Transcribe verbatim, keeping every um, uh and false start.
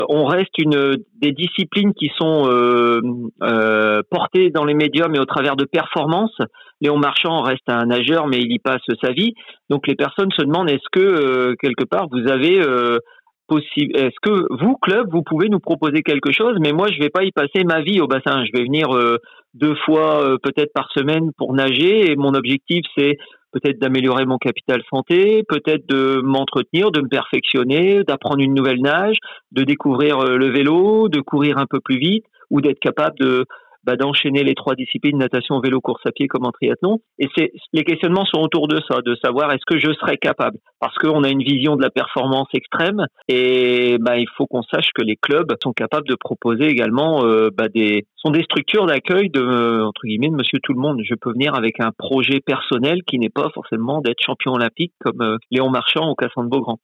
On reste une des disciplines qui sont euh, euh, portées dans les médias, mais au travers de performances. Léon Marchand reste un nageur, mais il y passe sa vie. Donc les personnes se demandent est-ce que euh, quelque part vous avez euh, possible, est-ce que vous club vous pouvez nous proposer quelque chose? Mais moi je vais pas y passer ma vie au bassin. Je vais venir euh, deux fois euh, peut-être par semaine pour nager et mon objectif c'est peut-être d'améliorer mon capital santé, peut-être de m'entretenir, de me perfectionner, d'apprendre une nouvelle nage, de découvrir euh, le vélo, de courir un peu plus vite ou d'être capable de bah, d'enchaîner les trois disciplines, natation, vélo, course à pied comme en triathlon. Et c'est, les questionnements sont autour de ça, de savoir est-ce que je serais capable. Parce qu'on a une vision de la performance extrême et bah, il faut qu'on sache que les clubs sont capables de proposer également euh, bah, des, sont des structures d'accueil de, euh, entre guillemets, de monsieur tout le monde. Je peux venir avec un projet personnel qui n'est pas forcément d'être champion olympique comme euh, Léon Marchand ou Cassandre Beaugrand.